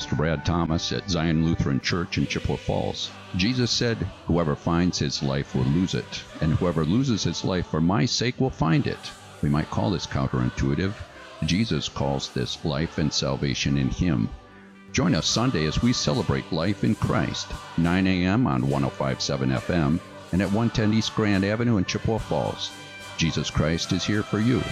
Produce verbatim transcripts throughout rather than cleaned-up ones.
Pastor Brad Thomas at Zion Lutheran Church in Chippewa Falls. Jesus said, "Whoever finds his life will lose it, and whoever loses his life for my sake will find it." We might call this counterintuitive. Jesus calls this life and salvation in him. Join us Sunday as we celebrate life in Christ, nine a.m. on one oh five point seven F M and at one ten East Grand Avenue in Chippewa Falls. Jesus Christ is here for you.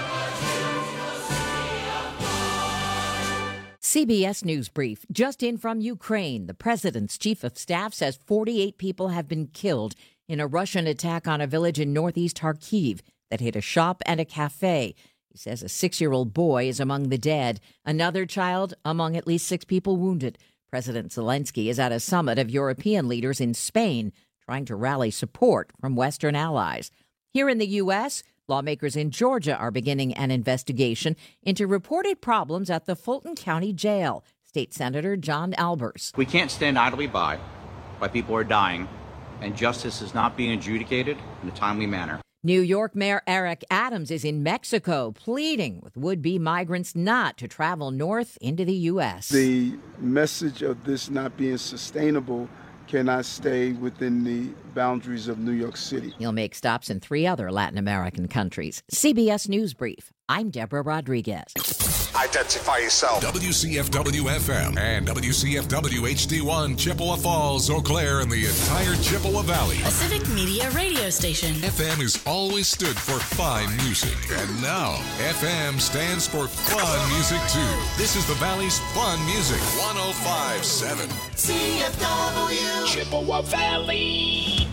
C B S News Brief. Just in from Ukraine, the president's chief of staff says forty-eight people have been killed in a Russian attack on a village in northeast Kharkiv that hit a shop and a cafe. He says a six-year-old boy is among the dead, another child among at least six people wounded. President Zelensky is at a summit of European leaders in Spain, trying to rally support from Western allies. Here in the U S, lawmakers in Georgia are beginning an investigation into reported problems at the Fulton County Jail. State Senator John Albers. We can't stand idly by while people are dying and justice is not being adjudicated in a timely manner. New York Mayor Eric Adams is in Mexico pleading with would-be migrants not to travel north into the U S. The message of this not being sustainable cannot stay within the boundaries of New York City. He'll make stops in three other Latin American countries. C B S News Brief. I'm Deborah Rodriguez. Identify yourself. W C F W F M and W C F W H D one, Chippewa Falls, Eau Claire, and the entire Chippewa Valley. A Civic Media radio station. F M has always stood for fine music. And now, F M stands for fun music, too. This is the Valley's fun music. one oh five point seven. C F W. Chippewa Valley.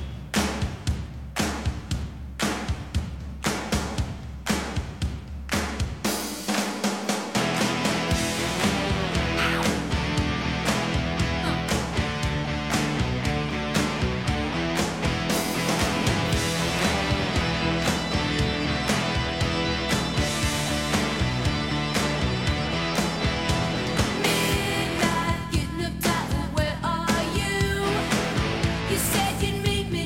Midnight, getting up tight, where are you? You said you'd meet me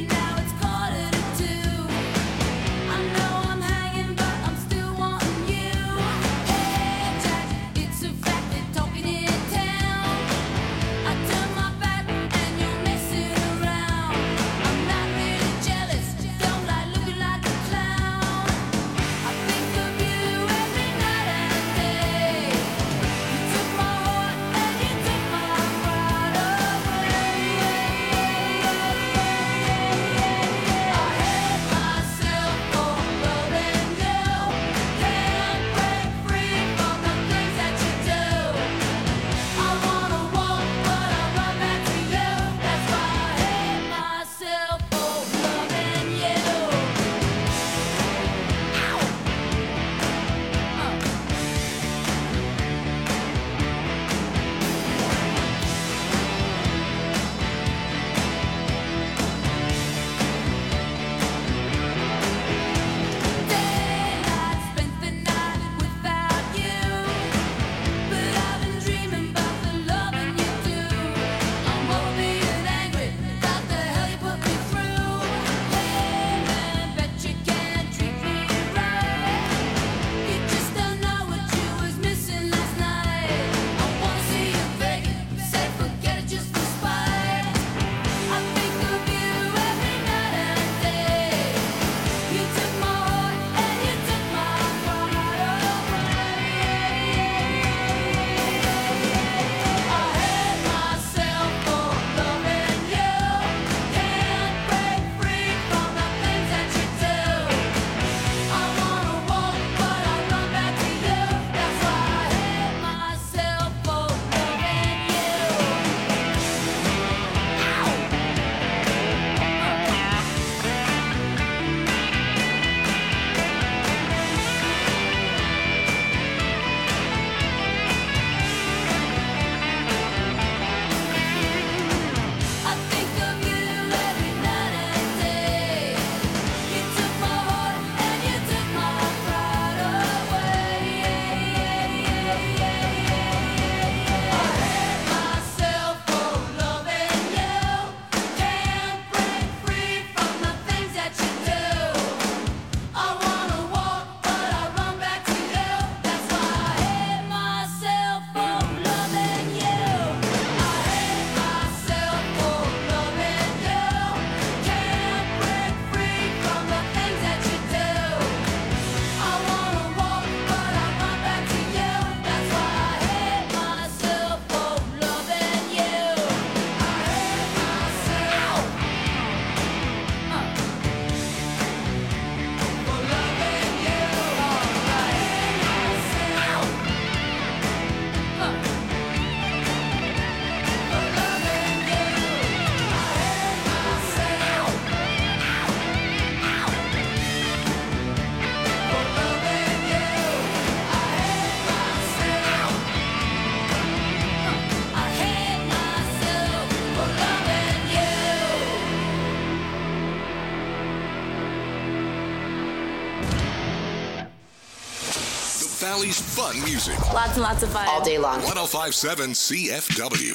Valley's fun music. Lots and lots of fun. All day long. one oh five point seven C F W.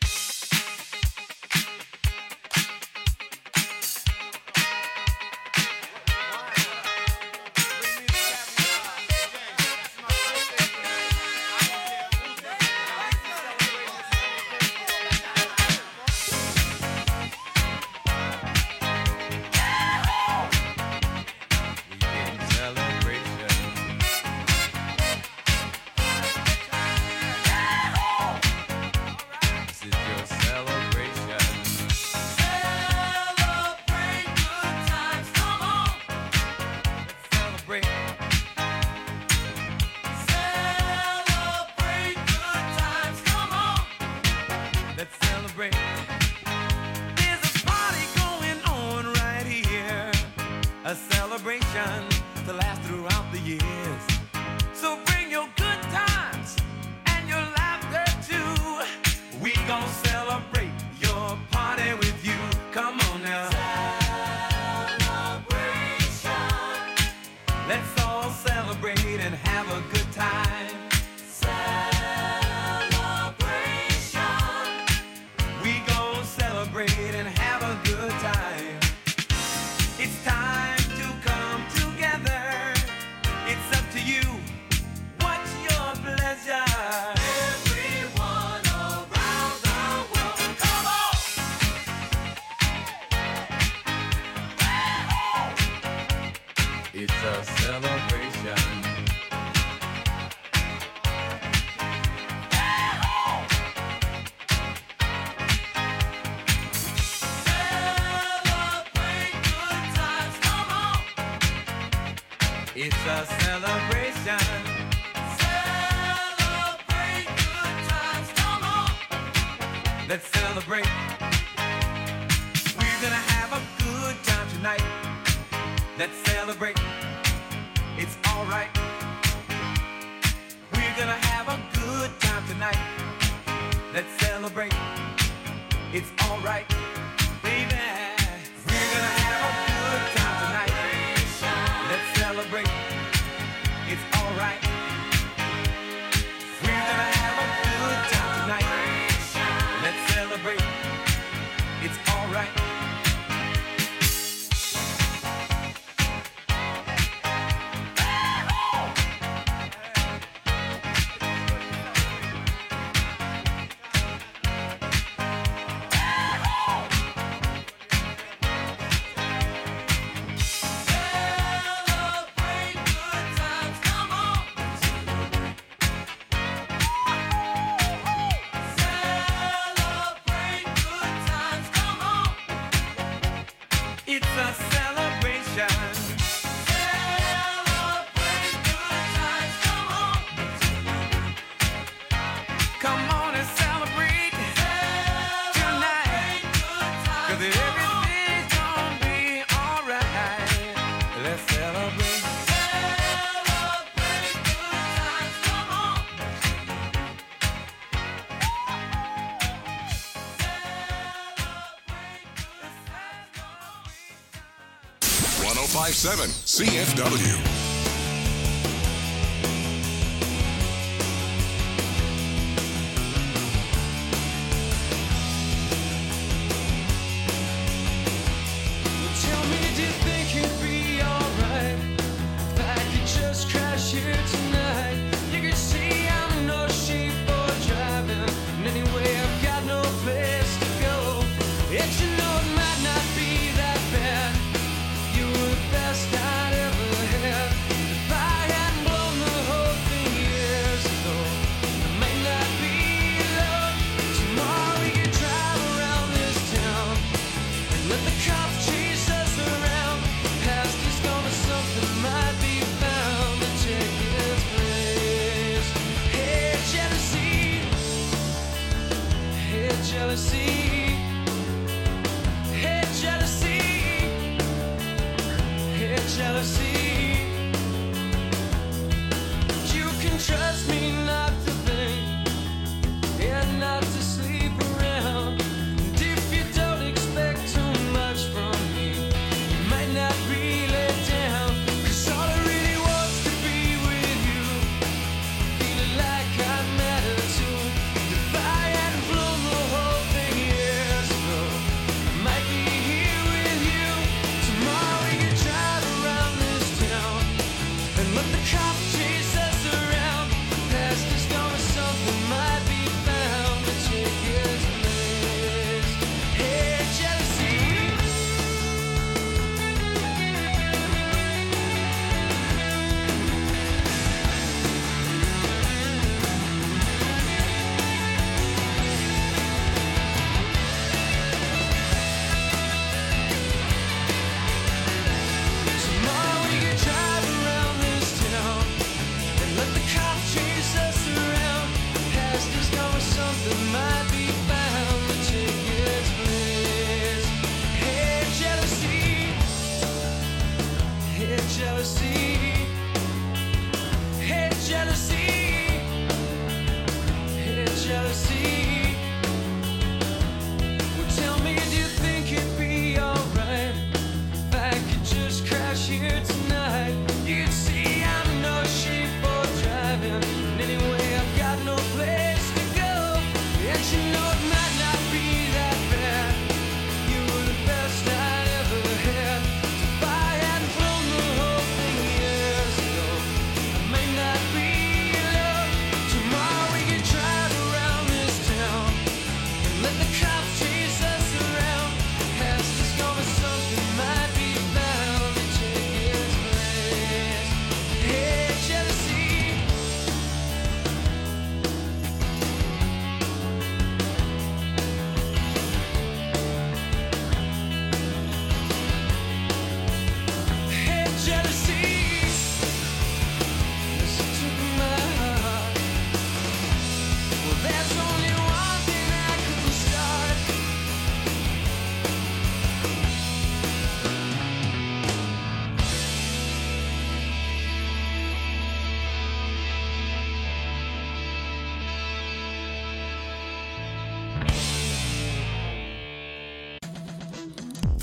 one oh five point seven C F W.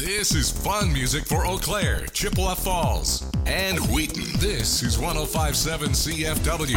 This is fun music for Eau Claire, Chippewa Falls, and Wheaton. This is one oh five point seven C F W.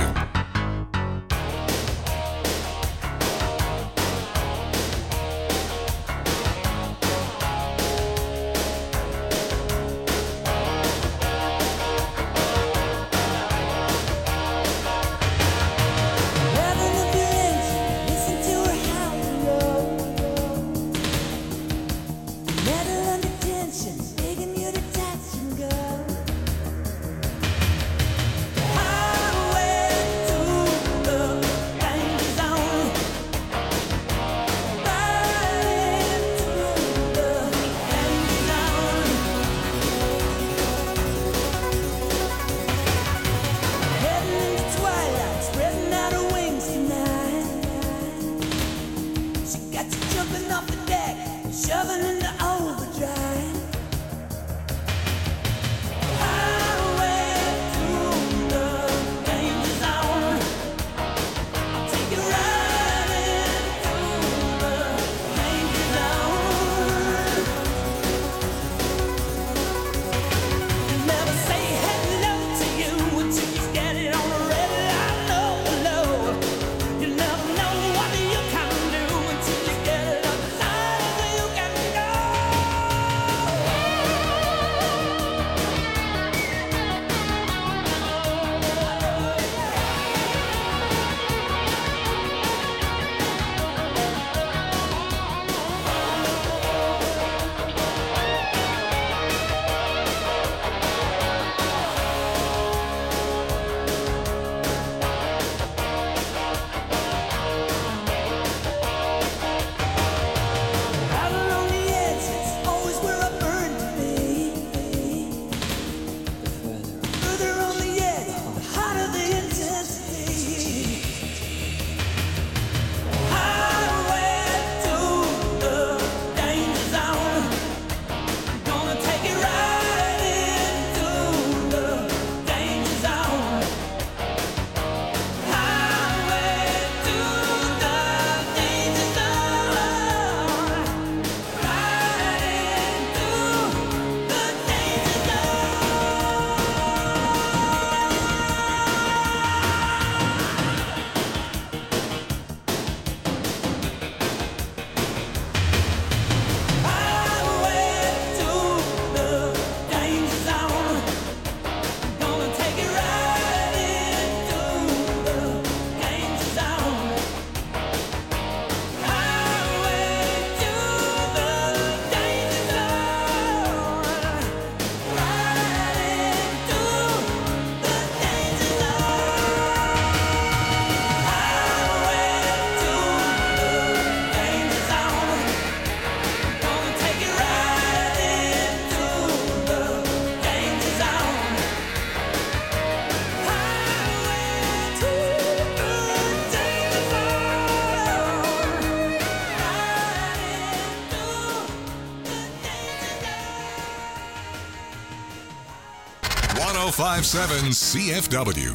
one oh five point seven C F W.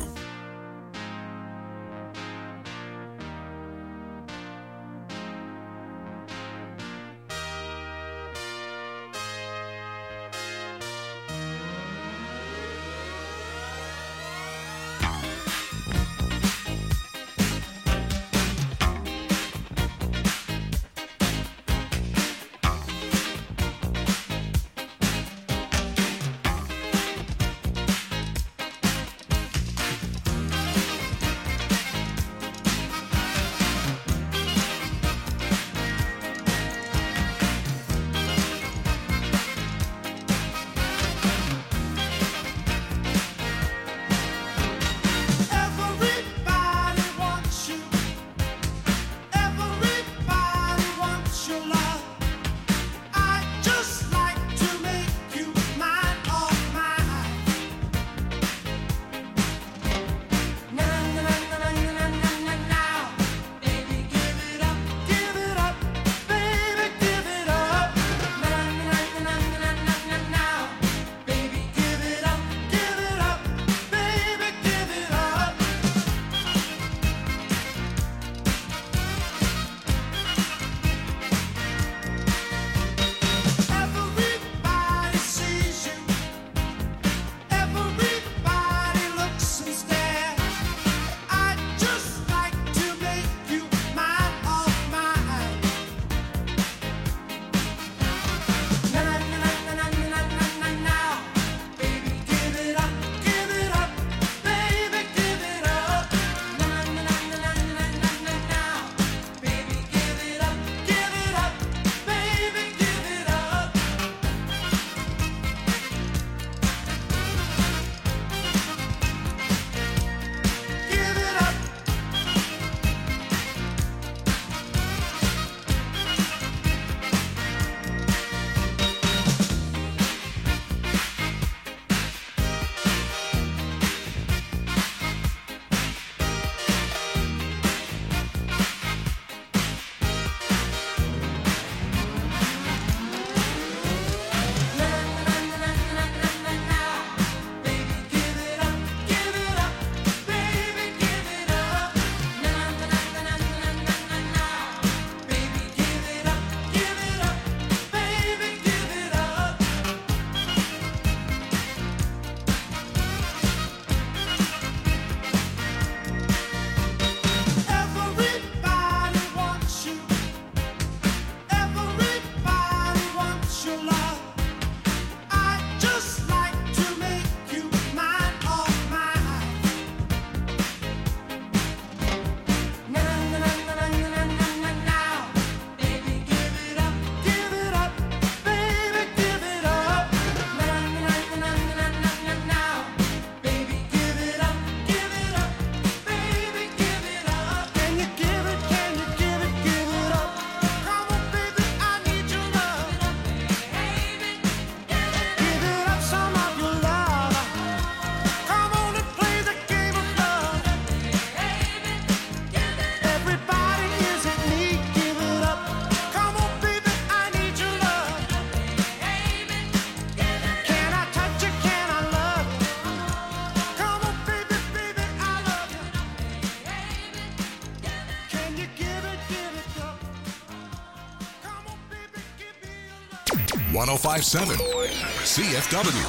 one oh five point seven C F W.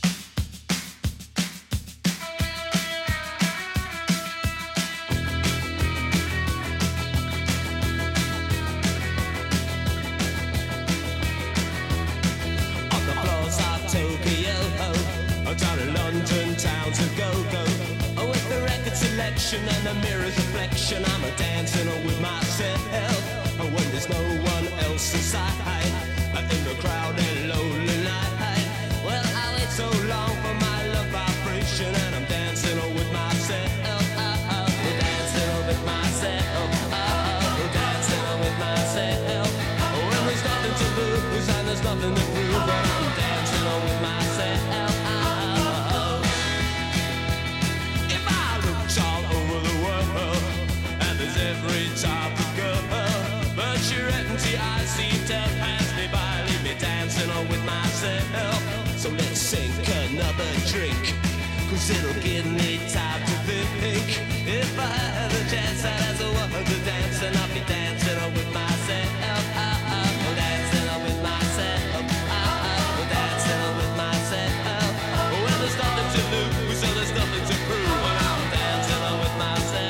Down in London town to go-go, oh, with the record selection and the mirror's reflection, I'm a dancing with myself, oh, when there's no one else inside, in the crowd and lonely night. Well, I wait so long for my love vibration, and I'm dancing with myself, oh, oh, dancing with myself, oh, dancing with myself, oh, when there's nothing to lose and there's nothing to prove, but I'm dancing with myself. Every type of girl, but your empty eyes seem to pass me by, leave me dancing on with myself. So let's sink another drink, cause it'll give me time to think. If I had a chance, I'd ask a woman to dance, and I'll be dancing on with myself. Oh, oh, dancing on with myself. Oh, oh, dancing on with myself. Well, there's nothing to lose, so there's nothing to prove, and I'm dancing on with myself.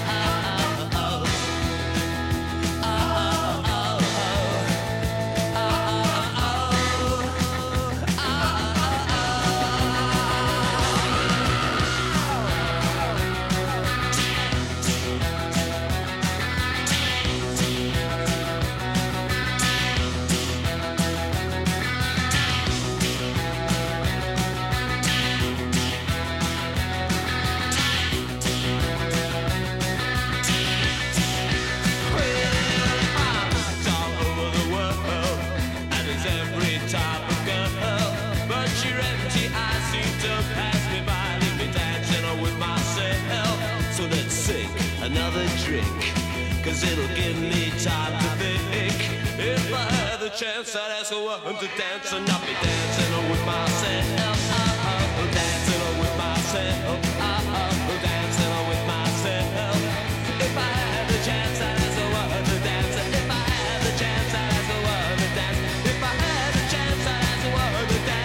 Another drink, cause it'll give me time to think. If I had the chance, I'd ask a woman to dance, and I'll be dancing with myself. Oh, oh, dancing with myself. Oh, oh, dancing with myself. If I had the chance, I'd ask a woman to dance. If I had the chance, I'd ask a woman to dance. If I had the chance, I'd ask a woman to dance.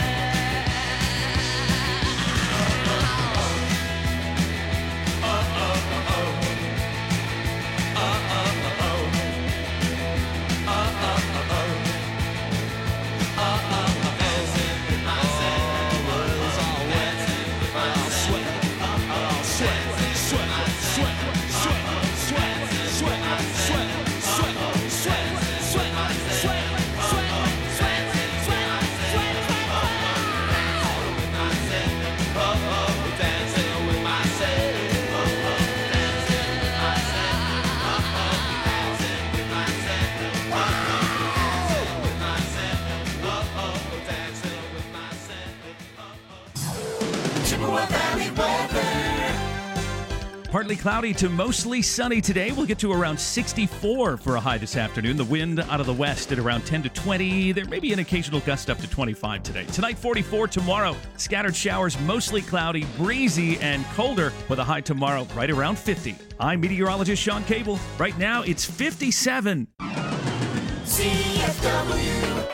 Partly cloudy to mostly sunny today. We'll get to around sixty-four for a high this afternoon. The wind out of the west at around ten to twenty. There may be an occasional gust up to twenty-five today. Tonight, forty-four. Tomorrow, scattered showers, mostly cloudy, breezy, and colder with a high tomorrow right around fifty. I'm meteorologist Sean Cable. Right now, it's fifty-seven. C F W.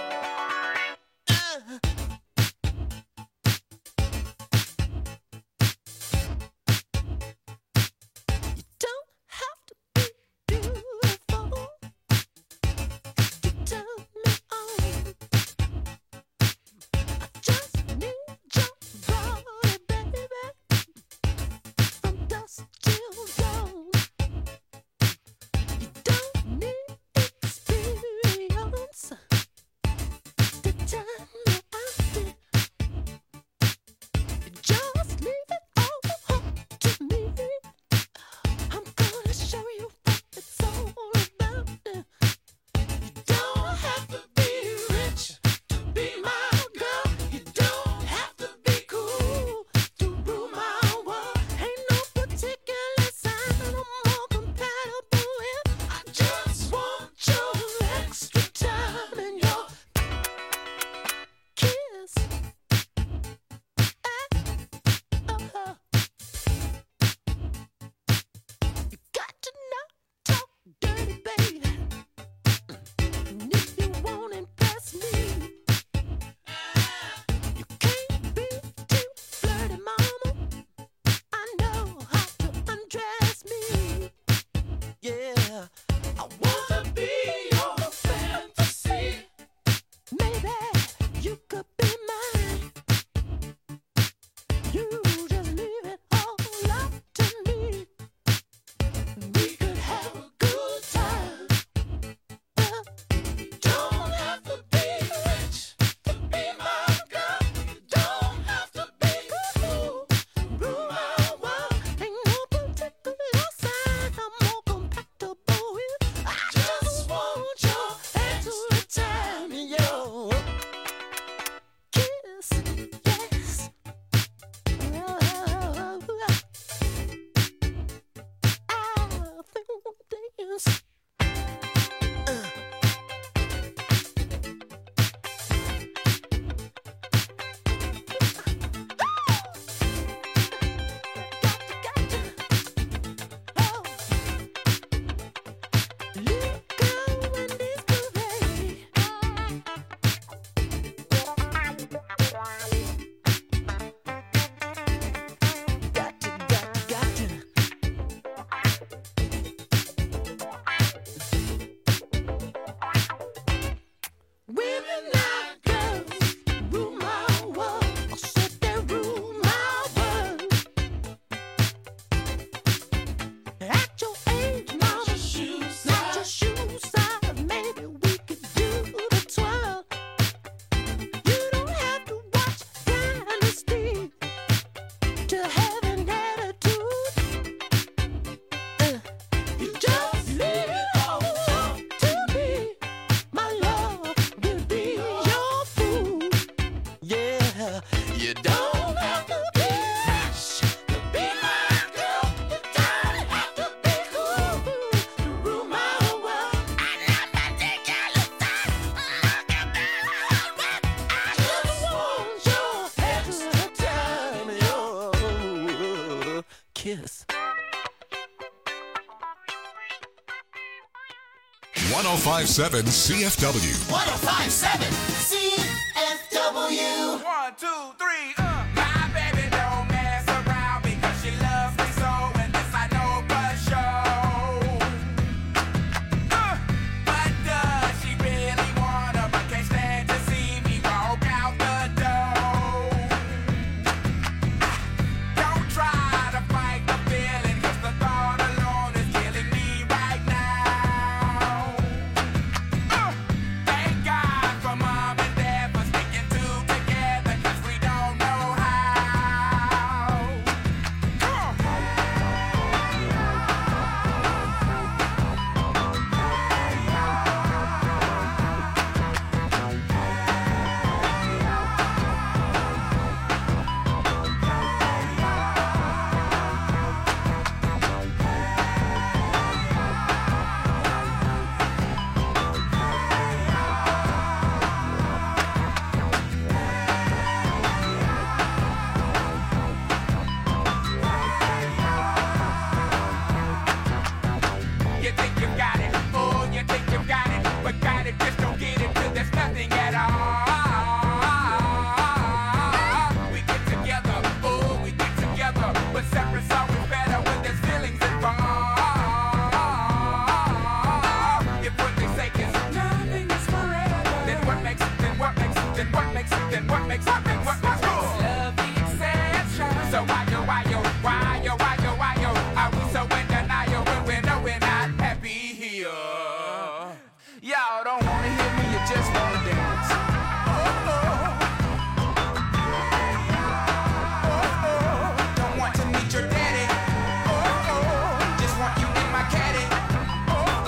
oh five seven C F W. one oh five seven C F W. One, two, three, uh. My baby don't mess around because she loves me so, and this I know for sure. Uh, but does she really wanna, but can't stand to see me walk out the door? Don't try to fight the feeling, cause the thought alone is killing me right now. Uh, thank God for mom and dad for sticking two together, cause we don't know how. Come on. You think you got it, oh, you think you got it, but got it, just don't get it, cause there's nothing at all. We get together, oh, we get together, but separate's always better when there's feelings involved. If what they say is nothing is forever, then what makes it, then what makes it, then what makes it, then what makes it, then what makes it? Love the exception. So why yo, why yo, why yo, why yo, why yo, are we so in denial when we know we're not happy here? Y'all don't wanna hear me, you just wanna dance. Oh, oh. Oh, oh. Don't want to meet your daddy. Oh, oh. Just want you in my caddy. Oh, oh.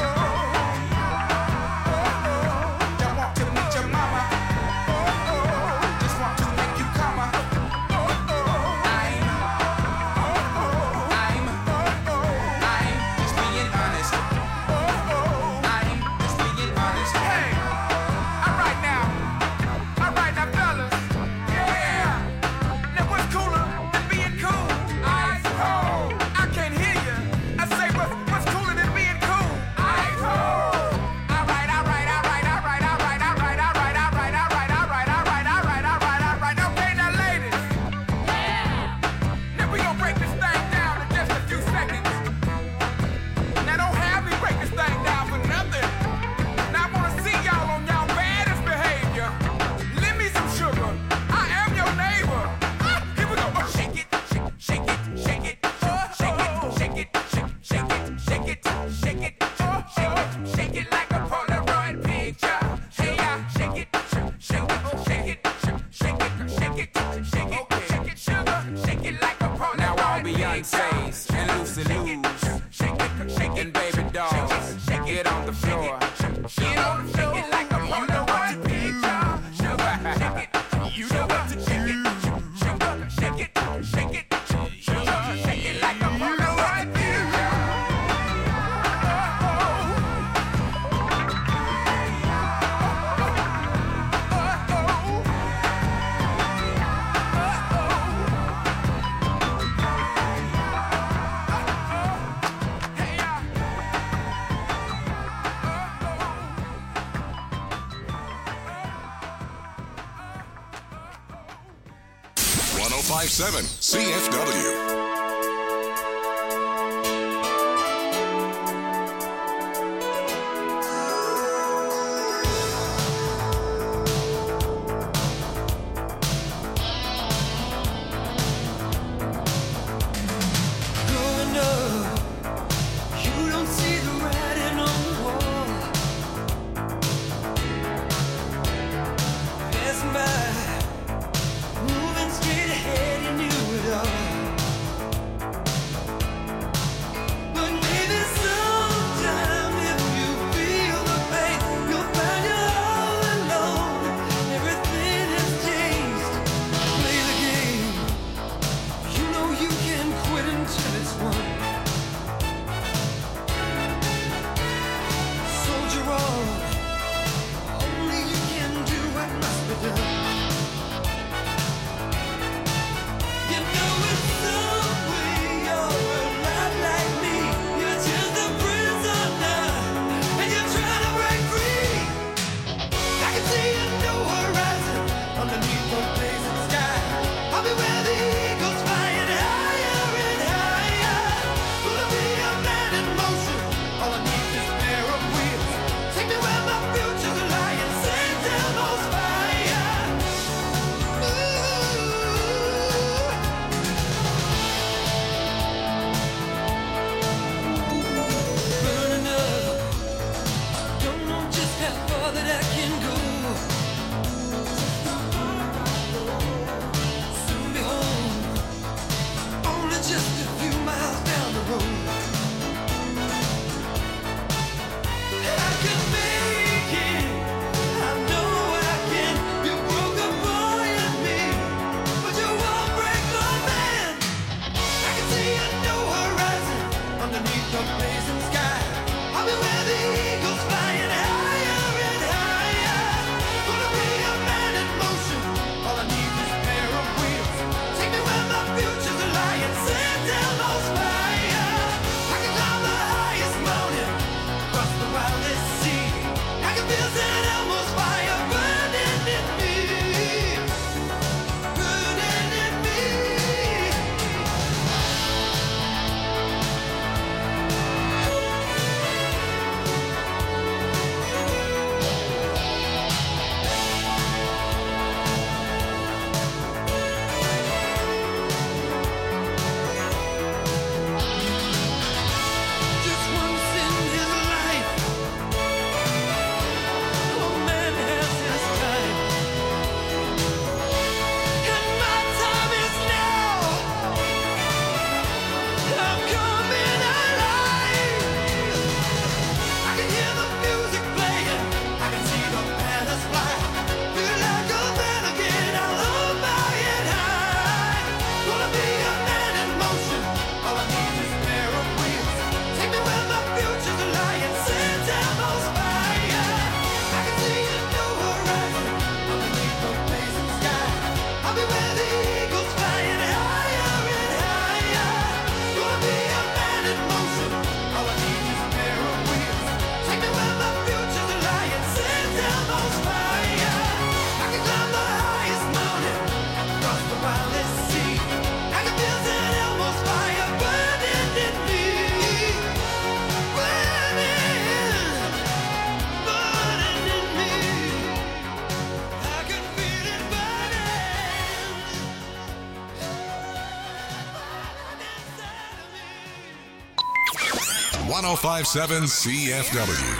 Oh, oh. Don't want to meet your mama. Oh, oh. Just want to make you come. Oh, oh. I'm, oh, oh. I'm, oh, oh. I'm just being honest. Oh, oh. I'm just being honest. Hey, all right now, all right now, fellas. Yeah. Now what's cooler than being cool? Ice cold. I can't hear you. I say what's what's cooler than being cool? Ice cold. All right, all right, all right, all right, all right, all right, all right, all right, all right, all right, all right, all right, all right, all right. Okay, now ladies. Yeah. Now we gonna break this thing down in just a few seconds. Now don't have me break this thing down for nothing. Now I wanna see y'all on y'all baddest behavior. Lend me some sugar. I am your neighbor. Ah, here we go. Oh, shake it, shake, shake it, shake it, shake it, shake it, shake, shake it, shake it, shake it, oh, shake it, shake it like a Polaroid picture. Hey, yeah, shake it, shake it, shake it, shake it, shake it, shake it, shake it, sugar, shake it like a Polaroid. Now all Beyonce's and Lucy Lou's, shake it, shake it, baby dolls, get on the floor, get on the floor, shake it like a Polaroid picture. Sugar, shake it, you know what to shake it, sugar, shake it, shake it, sugar, shake it like a Polaroid picture. one oh five seven C F W. Growing up, you don't see the writing on the wall. Passing by, moving straight ahead, you knew it all. one oh five point seven C F W.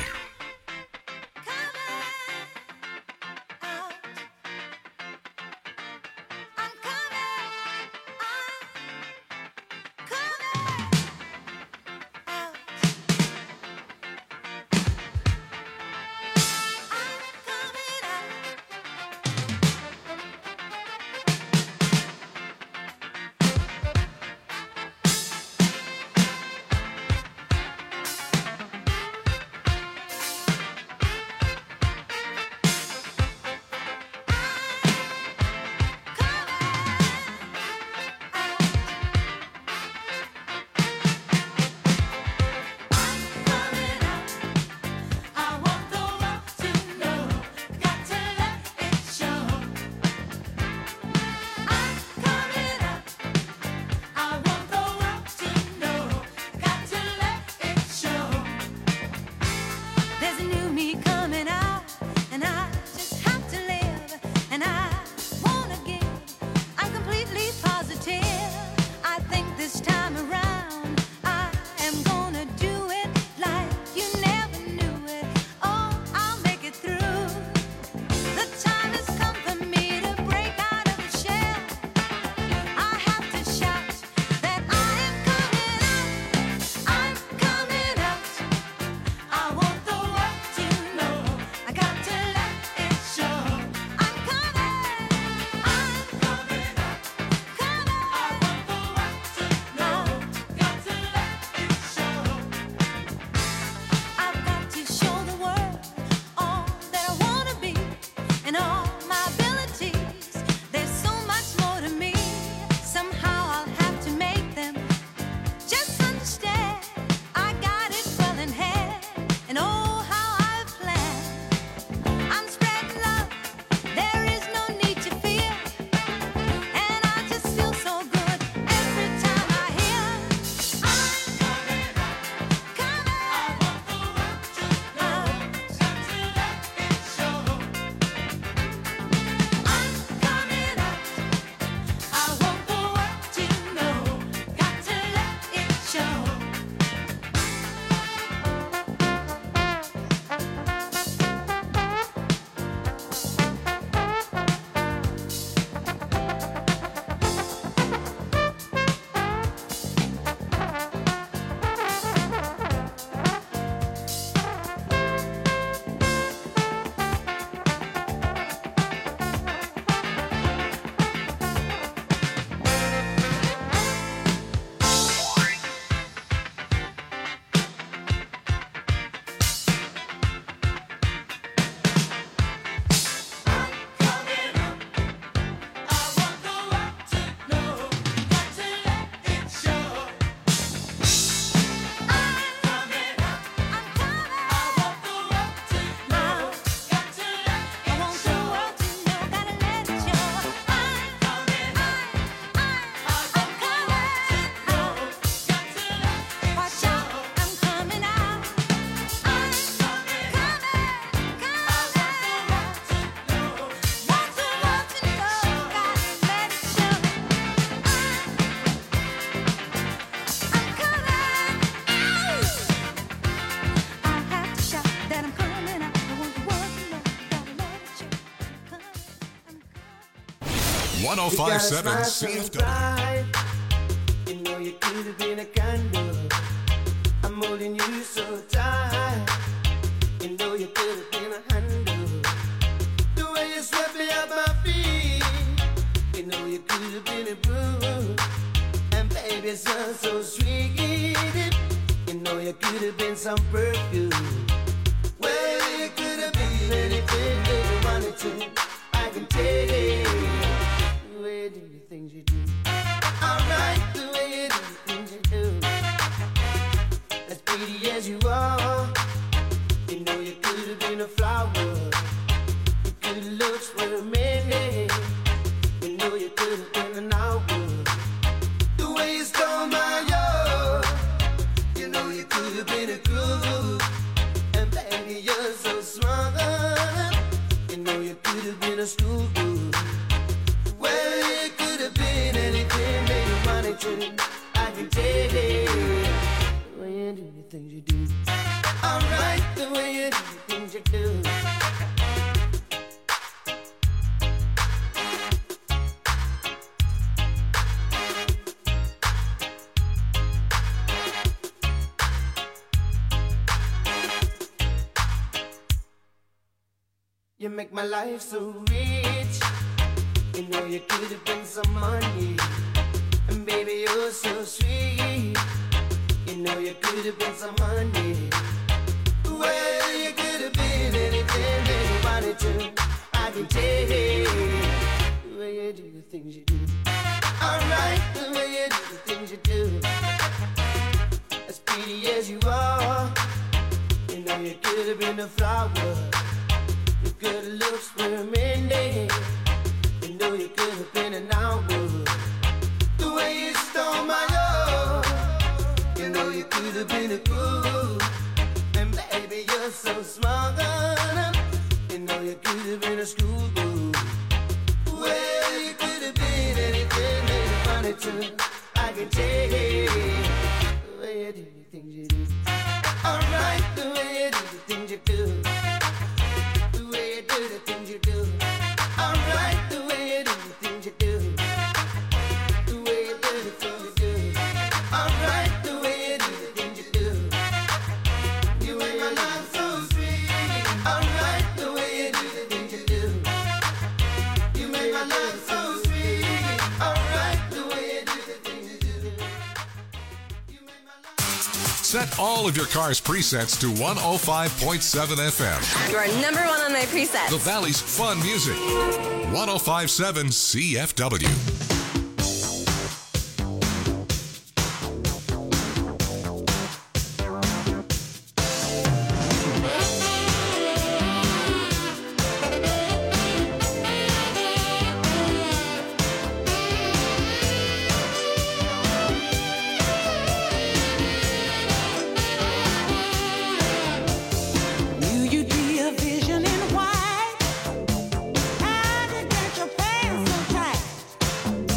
one oh five point seven C F W. You know you could have been a candle. I'm holding you so tight. You know you could have been a handle. The way you swept me off my feet. You know you could have been a broom. And baby, it sounds so sweet. You know you could have been some perfume. Well, you could have been anything that you wanted to. I can take it. The way you do the things you do. Alright, the way you do the things you do. As pretty as you are. You know you could have been a flower. Your good looks were amazing. You know you could have been an hour. The way you stole my heart. You know you could have been a groove. And baby, you're so smart. You know you could have been a school girl. Well, it could have been anything that you wanted to. I can take it. The way you do the things you do. Alright, the way you do the things you do. You make my life so rich. You know you could have been some money. And baby, you're so sweet. You know you could have been some money. Well, you could have been anything that you wanted to. I can take it. The way you do the things you do. Alright, the way you do the things you do. As pretty as you are. You know you could have been a flower. Your good looks were amazing. You know you could have been an hour. The way you stole my love. You know you could have been a groove. And baby, you're so smart. You know you could have been a schoolgirl. Well, you could have been anything that you wanted to. I can take it. The way you do the things you do. Alright, the way you do the things you do. The way you do the things you do. Alright, the way you do the things you do. The way you do the things you do. Alright, the way you do the things you do. You make my life so sweet. Alright, the way you do the things you do. You make my life so sweet. Alright, the way you do the things you do. You make my life. Set all of your car's presets to one oh five point seven F M. You are number one on my presets. The Valley's fun music. one oh five point seven C F W. Knew you'd be a vision in white. How did get your pants so tight?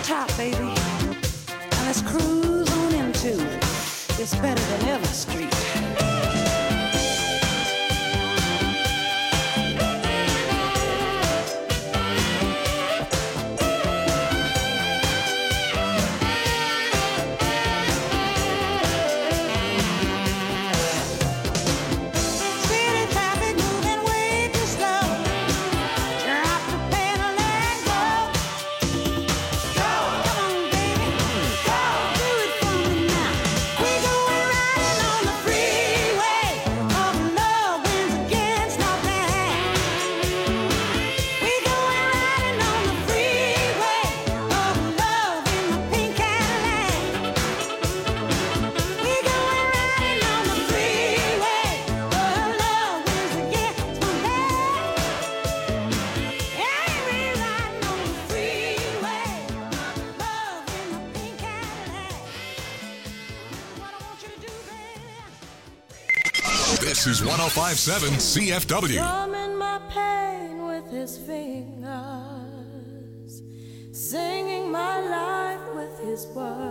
top, baby. Now let's cruise on into It's Better Than Ever Street. This is one oh five point seven C F W. Drumming my pain with his fingers, singing my life with his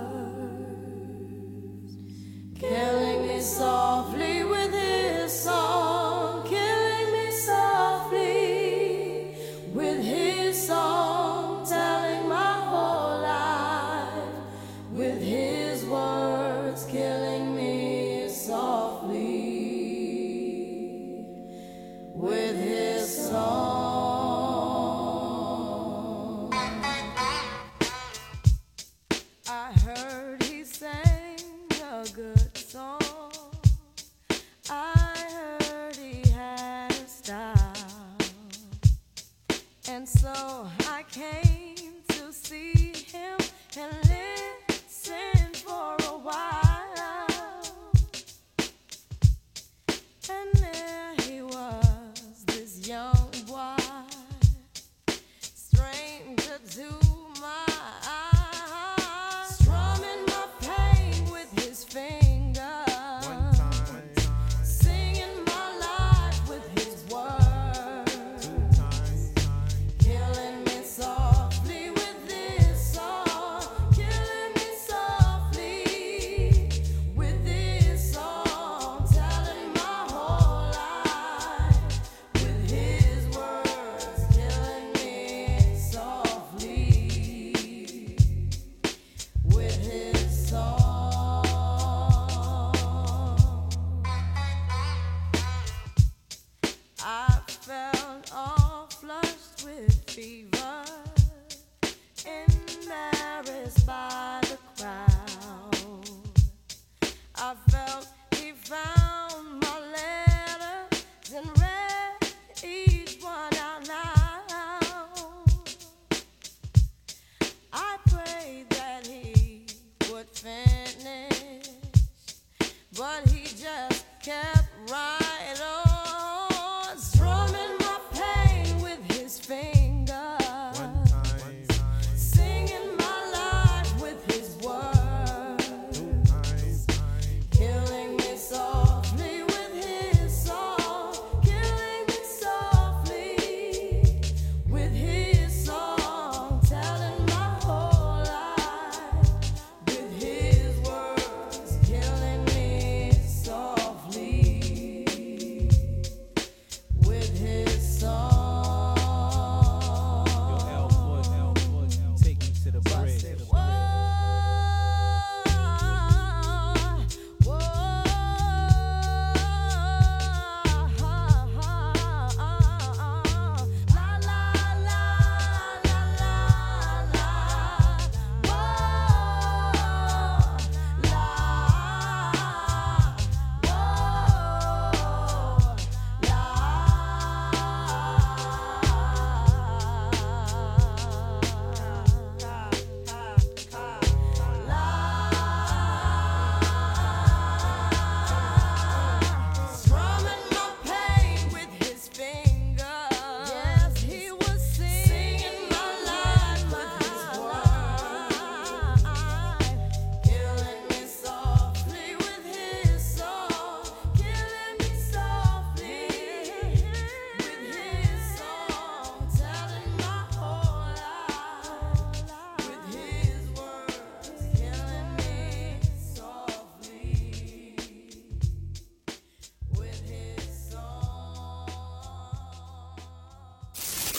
words, killing me softly with his song, killing me softly with his song, telling my whole life with his words, killing me softly with his song. I heard he sang a good song. I heard he had a style. And so I came to see him and listen for a while. And there he was, this young boy, stranger to my eyes, strumming my pain with his fingers, singing my life with his words, killing me softly with this song, killing me softly with this song, telling my whole life with his words, killing me softly with his song. I felt all flushed with fever, embarrassed by the crowd. I felt he found my letters and read each one out loud. I prayed that he would finish, but he just kept right on, strumming my pain with his fingers, singing my life with his words, killing me softly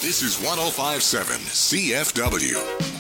This is one oh five point seven C F W.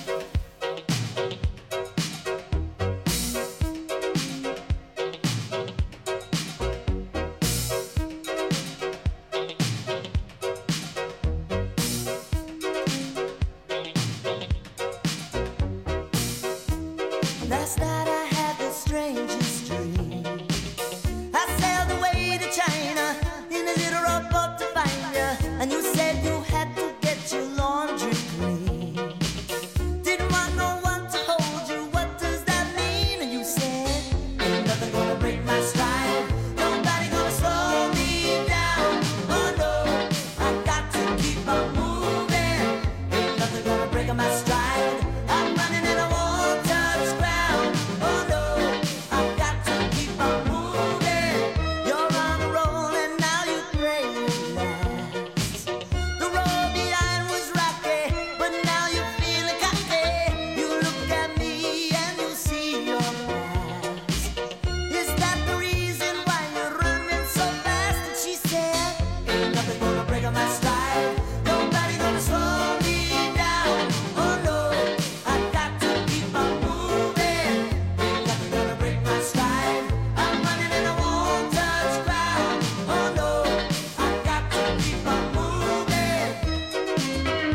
Last night I had the strangest dream. I sailed away to China in a little rowboat to find you, and you said you had to get your laundry clean. Didn't want no one to hold you. What does that mean? And you said, ain't nothing gonna break my stride. Nobody gonna slow me down. Oh no, I got to keep on moving. Ain't nothing gonna break my stride. I'm running and I won't touch ground. Oh no, I've got to keep on moving. You're on a roll and now you pray it lasts. The road behind was rocky, but now you're feeling cocky. You look at me and you see your past. Is that the reason why you're running so fast? And she said, ain't nothing gonna break my stride. Nobody gonna slow me down. Oh no, I've got to keep on moving. Ain't nothing gonna break my stride. I'm running and I won't touch ground. Oh no, I've got to keep on moving.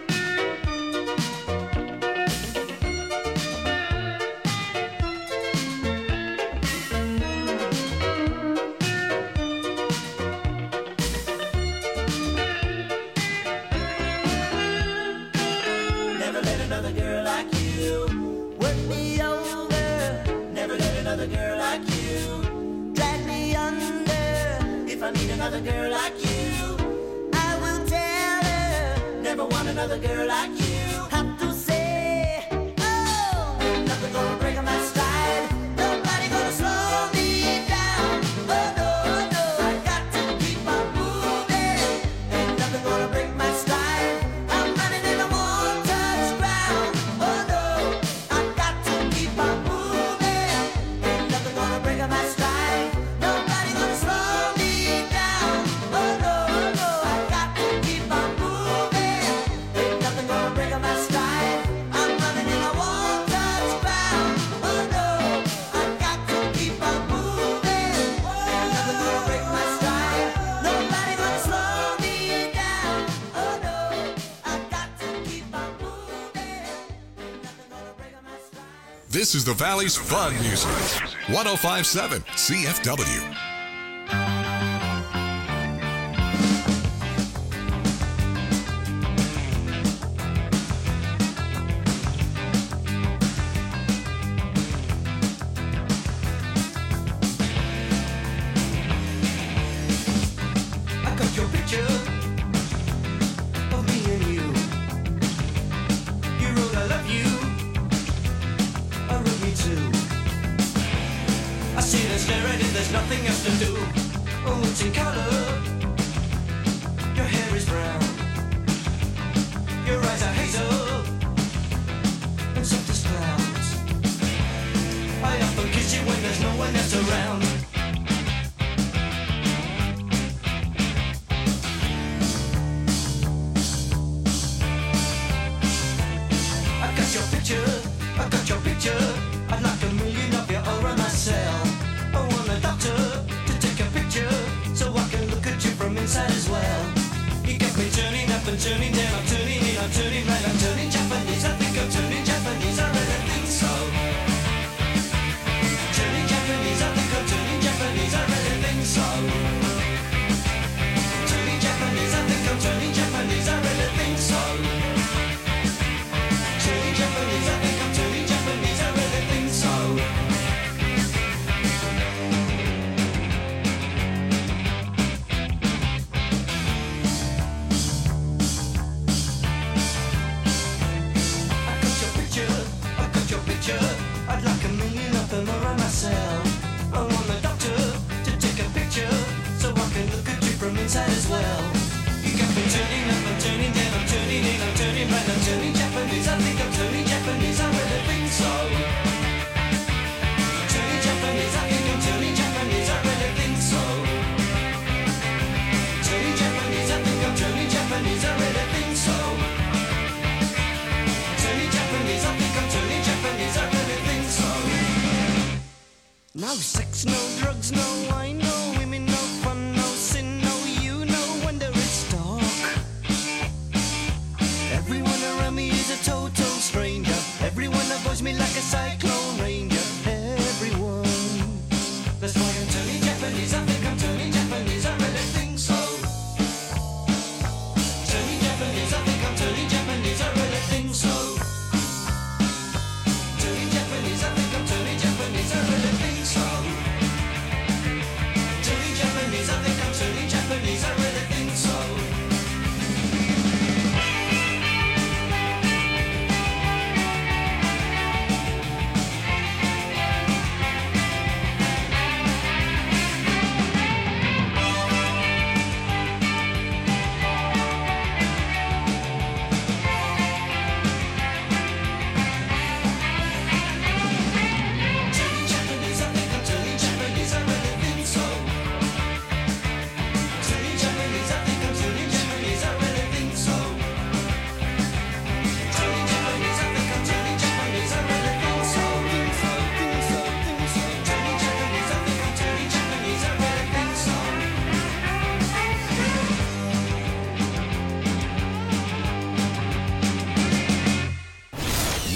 Never let another girl like you work me over. Never let another girl like you drag me under. If I meet another girl like you, I will tell her. Never want another girl like you. Have to say, oh, ain't nothing gonna break my stride. Nobody gonna slow me down. Oh no, oh no, I got to keep on moving. Ain't nothing gonna break my stride. I'm running and I won't touch ground. Oh no, I've got to keep on moving. Ain't nothing gonna break my stride. Nobody gonna slow me down. Oh no, oh no, I've got to keep on moving. Ain't nothing gonna break my stride. I'm running and I won't touch ground. Oh no, I've got to keep on moving. Ain't nothing gonna break my stride. Nobody gonna slow me down. Oh no, I've got to keep on moving. Ain't nothing gonna break my stride. This is the Valley's fun music. one oh five point seven C F W. I got your picture of me and you. You wrote I love you. I wrote me too. I see the stare at it, there's nothing else to do. Oh, it's in color. Your hair is brown. Your eyes are hazel. And soft as clouds. I often kiss you when there's no one else around. I got your picture, I got your picture. I'd like a million of you over my cell. I want a doctor to take a picture so I can look at you from inside as well. You got me turning up and turning down, I'm turning in, I'm turning right, I'm turning Japanese. I think I'm turning Japanese, I really think so. Turning Japanese, I think I'm turning Japanese, I really think so. Turning Japanese, I think I'm turning Japanese, I really think so. Turning Japanese, I think I'm turning Japanese, I really think so.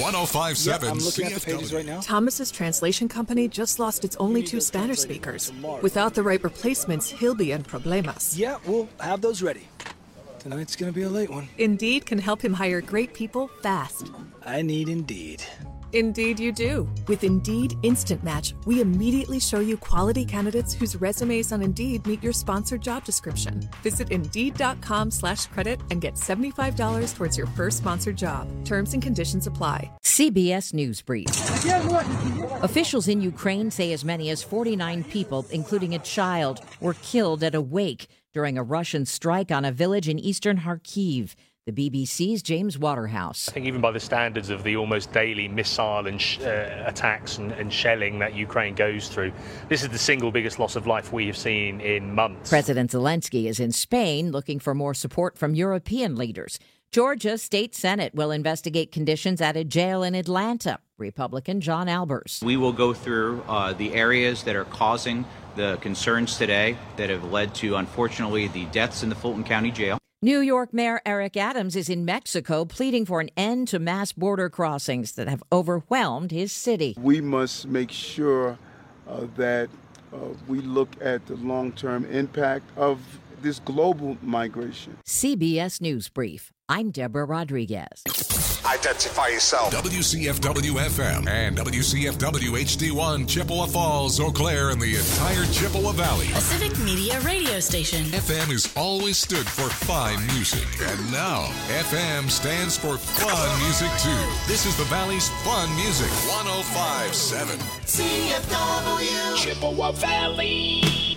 one oh five point seven Yeah, I'm looking C F W. at the pages right now. Thomas's translation company just lost its only two Spanish speakers. Without the right replacements, he'll be in problemas. Yeah, we'll have those ready. Tonight's gonna be a late one. Indeed can help him hire great people fast. I need Indeed. Indeed you do. With Indeed Instant Match, we immediately show you quality candidates whose resumes on Indeed meet your sponsored job description. Visit Indeed.com slash credit and get seventy-five dollars towards your first sponsored job. Terms and conditions apply. C B S News Brief. Officials in Ukraine say as many as forty-nine people, including a child, were killed at a wake during a Russian strike on a village in eastern Kharkiv. The B B C's James Waterhouse. I think even by the standards of the almost daily missile and sh- uh, attacks and, and shelling that Ukraine goes through, this is the single biggest loss of life we have seen in months. President Zelensky is in Spain looking for more support from European leaders. Georgia State Senate will investigate conditions at a jail in Atlanta. Republican John Albers. We will go through uh, the areas that are causing the concerns today that have led to, unfortunately, the deaths in the Fulton County Jail. New York Mayor Eric Adams is in Mexico pleading for an end to mass border crossings that have overwhelmed his city. We must make sure uh, that uh, we look at the long-term impact of this global migration. C B S News Brief. I'm Deborah Rodriguez. Identify yourself. W C F W F M and W C F W H D one, Chippewa Falls, Eau Claire, and the entire Chippewa Valley. A Civic Media radio station. F M has always stood for fine music, and now F M stands for fun music too. This is the Valley's fun music. one oh five point seven C F W Chippewa Valley.